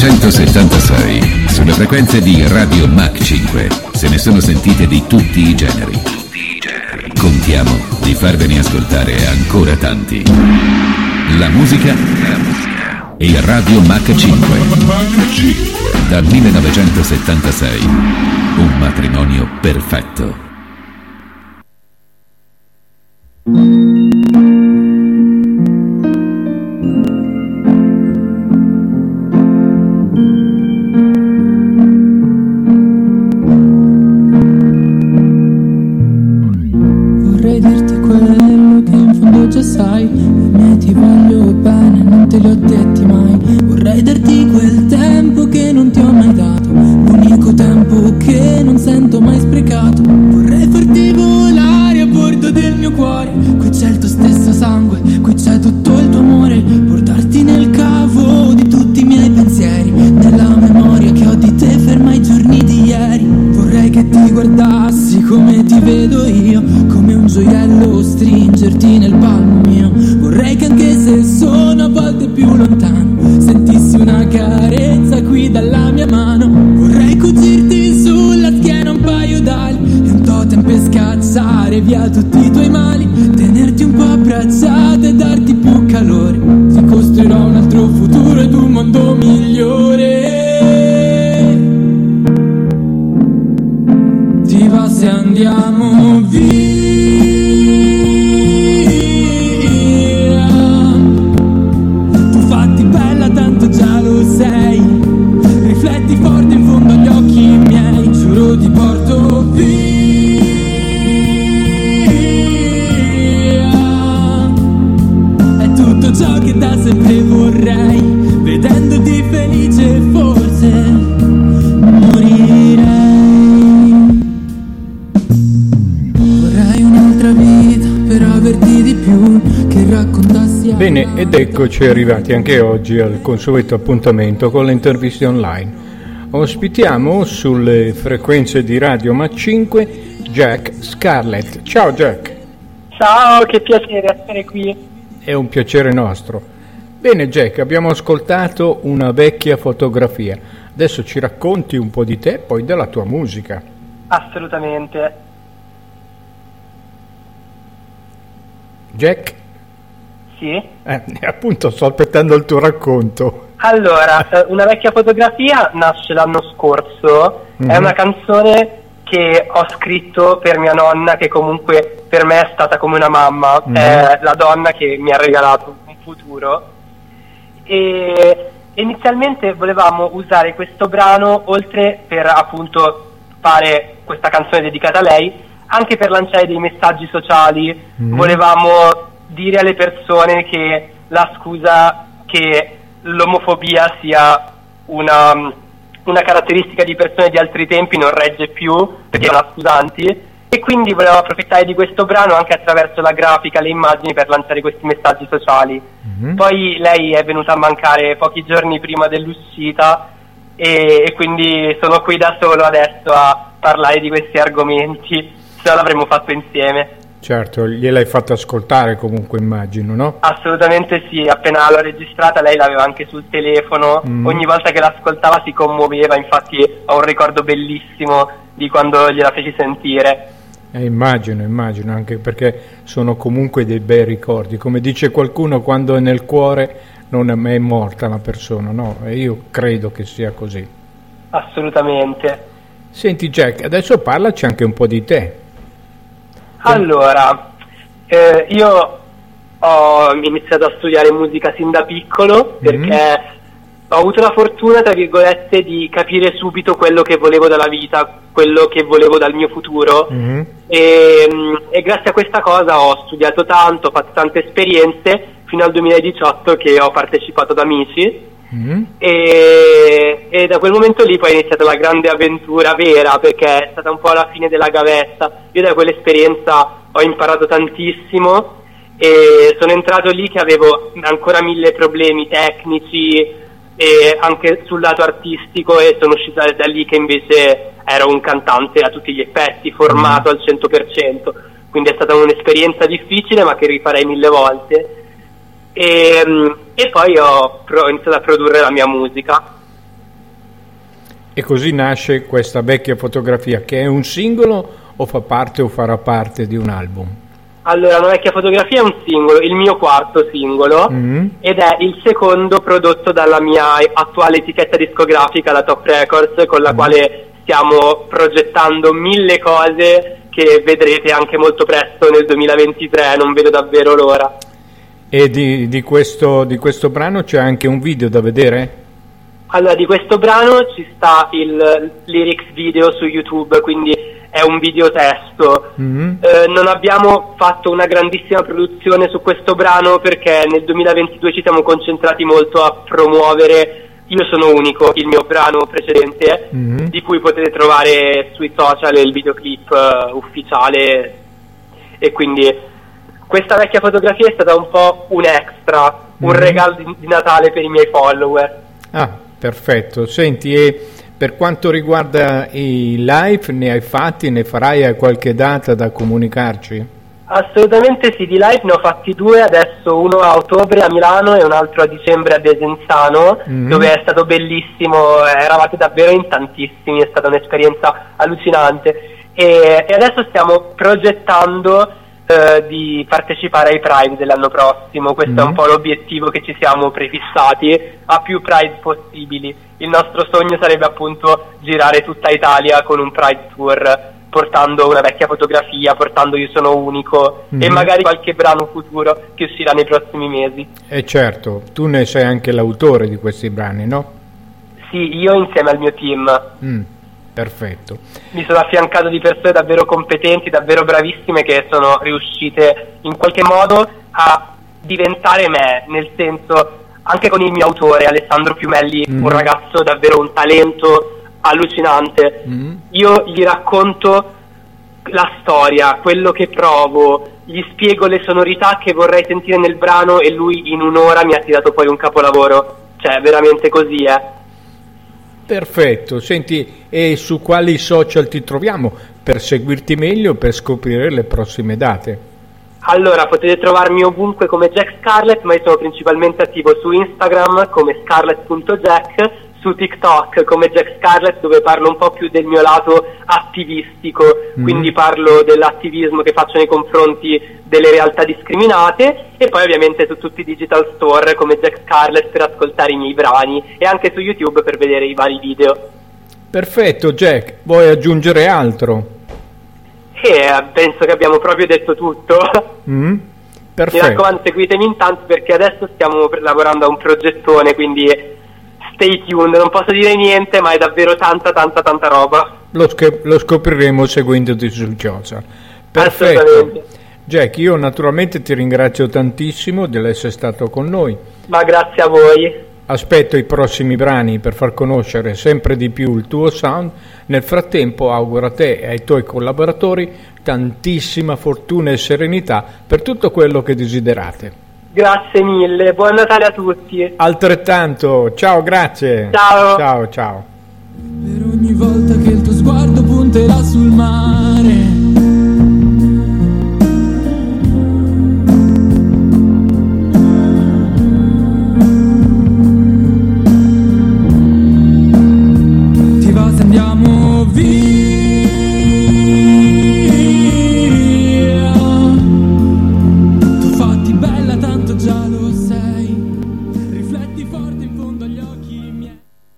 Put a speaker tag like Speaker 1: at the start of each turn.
Speaker 1: 1976, sulle frequenze di Radio Mach 5, se ne sono sentite di tutti i generi. Contiamo di farvene ascoltare ancora tanti. La musica e Radio Mach 5. Dal 1976, un matrimonio perfetto.
Speaker 2: Vorrei dirti quello che in fondo già sai, per me ti voglio bene, non te li ho detti mai. Vorrei darti quel tempo che non ti ho mai dato, l'unico tempo che non sento mai sprecato. Vorrei farti volare a bordo del mio cuore, qui c'è il tuo stesso sangue, qui c'è tutto il tuo amore. Portarti nel cavo di tutti i miei pensieri, nella memoria che ho di te ferma i giorni di ieri. Vorrei che ti guardassi come ti vedo io, come un gioiello stringerti nel palmo mio. Vorrei che anche se sono a volte più lontano, sentissi una carezza qui dalla mia mano. Vorrei cucirti sulla schiena un paio d'ali e un totem per scazzare via tutti i tuoi mali, tenerti un po' abbracciata e darti più calore. Ti costruirò un altro futuro ed un mondo migliore. Ti va se andiamo via? Tu fatti bella tanto già lo sei, rifletti forte in fondo agli occhi miei, giuro ti porto via. È tutto ciò che da sempre vorrei, vedendoti felice forse morirei. Vorrei un'altra vita per averti di più, che raccontassi.
Speaker 3: Bene, ed eccoci arrivati anche oggi al consueto appuntamento con le interviste online. Ospitiamo sulle frequenze di Radio Mach 5 Jack Scarlett. Ciao Jack.
Speaker 4: Ciao, che piacere essere qui.
Speaker 3: È un piacere nostro. Bene Jack, abbiamo ascoltato una vecchia fotografia. Adesso ci racconti un po' di te e poi della tua musica.
Speaker 4: Assolutamente.
Speaker 3: Jack?
Speaker 4: Sì?
Speaker 3: Appunto, sto aspettando il tuo racconto.
Speaker 4: Allora, una vecchia fotografia nasce l'anno scorso. È una canzone che ho scritto per mia nonna, che comunque per me è stata come una mamma. È la donna che mi ha regalato un futuro. E inizialmente volevamo usare questo brano, oltre per appunto fare questa canzone dedicata a lei, anche per lanciare dei messaggi sociali. Volevamo dire alle persone che la scusa che l'omofobia sia una caratteristica di persone di altri tempi non regge più, perché erano scusanti, e quindi volevo approfittare di questo brano anche attraverso la grafica, le immagini, per lanciare questi messaggi sociali. Poi lei è venuta a mancare pochi giorni prima dell'uscita e quindi sono qui da solo adesso a parlare di questi argomenti, se no l'avremmo fatto insieme.
Speaker 3: Certo, gliel'hai fatta ascoltare comunque, immagino, no?
Speaker 4: Assolutamente sì, appena l'ho registrata lei l'aveva anche sul telefono, ogni volta che l'ascoltava si commuoveva, infatti ho un ricordo bellissimo di quando gliela feci sentire.
Speaker 3: Immagino, anche perché sono comunque dei bei ricordi. Come dice qualcuno, quando è nel cuore non è mai morta la persona, no? E io credo che sia così.
Speaker 4: Assolutamente.
Speaker 3: Senti Jack, adesso parlaci anche un po' di te.
Speaker 4: Allora, io ho iniziato a studiare musica sin da piccolo perché ho avuto la fortuna, tra virgolette, di capire subito quello che volevo dalla vita, quello che volevo dal mio futuro, e grazie a questa cosa ho studiato tanto, ho fatto tante esperienze fino al 2018 che ho partecipato ad Amici. E da quel momento lì poi è iniziata la grande avventura vera, perché è stata un po' la fine della gavetta. Io da quell'esperienza ho imparato tantissimo e sono entrato lì che avevo ancora 1000 problemi tecnici e anche sul lato artistico, e sono uscito da lì che invece ero un cantante a tutti gli effetti, formato al 100%, quindi è stata un'esperienza difficile ma che rifarei 1000 volte. E poi ho iniziato a produrre la mia musica
Speaker 3: E così nasce questa vecchia fotografia, che è un singolo o fa parte o farà parte di un album?
Speaker 4: Allora, Una vecchia fotografia è un singolo, il mio quarto singolo, ed è il secondo prodotto dalla mia attuale etichetta discografica, la Top Records, con la quale stiamo progettando 1000 cose che vedrete anche molto presto nel 2023, non vedo davvero l'ora.
Speaker 3: E di questo brano c'è anche un video da vedere?
Speaker 4: Allora, di questo brano ci sta il lyrics video su YouTube, quindi è un video testo. Non abbiamo fatto una grandissima produzione su questo brano perché nel 2022 ci siamo concentrati molto a promuovere Io sono unico, il mio brano precedente, di cui potete trovare sui social il videoclip ufficiale, e quindi questa vecchia fotografia è stata un po' un extra, un regalo di Natale per i miei follower.
Speaker 3: Ah, perfetto. Senti, e per quanto riguarda i live, ne hai fatti, ne farai a qualche data da comunicarci?
Speaker 4: Assolutamente sì, di live ne ho fatti 2 adesso, uno a ottobre a Milano e un altro a dicembre a Desenzano, dove è stato bellissimo, eravate davvero in tantissimi, è stata un'esperienza allucinante, e adesso stiamo progettando di partecipare ai Pride dell'anno prossimo. Questo è un po' l'obiettivo che ci siamo prefissati, a più Pride possibili. Il nostro sogno sarebbe appunto girare tutta Italia con un Pride Tour, portando una vecchia fotografia, portando Io sono unico, e magari qualche brano futuro che uscirà nei prossimi mesi.
Speaker 3: E certo, tu ne sei anche l'autore di questi brani, no?
Speaker 4: Sì, io insieme al mio team.
Speaker 3: Perfetto.
Speaker 4: Mi sono affiancato di persone davvero competenti, davvero bravissime, che sono riuscite in qualche modo a diventare me, nel senso, anche con il mio autore Alessandro Piumelli, un ragazzo davvero un talento allucinante. Io gli racconto la storia, quello che provo, gli spiego le sonorità che vorrei sentire nel brano, e lui in un'ora mi ha tirato poi un capolavoro. Cioè, veramente così,
Speaker 3: Perfetto. Senti, e su quali social ti troviamo per seguirti meglio, per scoprire le prossime date?
Speaker 4: Allora, potete trovarmi ovunque come Jack Scarlett, ma io sono principalmente attivo su Instagram come scarlett.jack, su TikTok come Jack Scarlett, dove parlo un po' più del mio lato attivistico, quindi parlo dell'attivismo che faccio nei confronti delle realtà discriminate, e poi ovviamente su tutti i digital store come Jack Scarlett per ascoltare i miei brani, e anche su YouTube per vedere i vari video.
Speaker 3: Perfetto, Jack, vuoi aggiungere altro?
Speaker 4: Penso che abbiamo proprio detto tutto.
Speaker 3: Perfetto.
Speaker 4: Mi raccomando, seguitemi intanto, perché adesso stiamo lavorando a un progettone, quindi stay tuned, non posso dire niente, ma è davvero tanta roba.
Speaker 3: Lo scopriremo seguendoti sul social. Perfetto.
Speaker 4: Assolutamente.
Speaker 3: Jack, io naturalmente ti ringrazio tantissimo di essere stato con noi.
Speaker 4: Ma grazie a voi.
Speaker 3: Aspetto i prossimi brani per far conoscere sempre di più il tuo sound. Nel frattempo auguro a te e ai tuoi collaboratori tantissima fortuna e serenità per tutto quello che desiderate.
Speaker 4: Grazie mille, buon Natale a tutti.
Speaker 3: Altrettanto, ciao, grazie.
Speaker 4: Ciao.
Speaker 3: Ciao.
Speaker 2: Per ogni volta che il tuo sguardo punterà sul mare,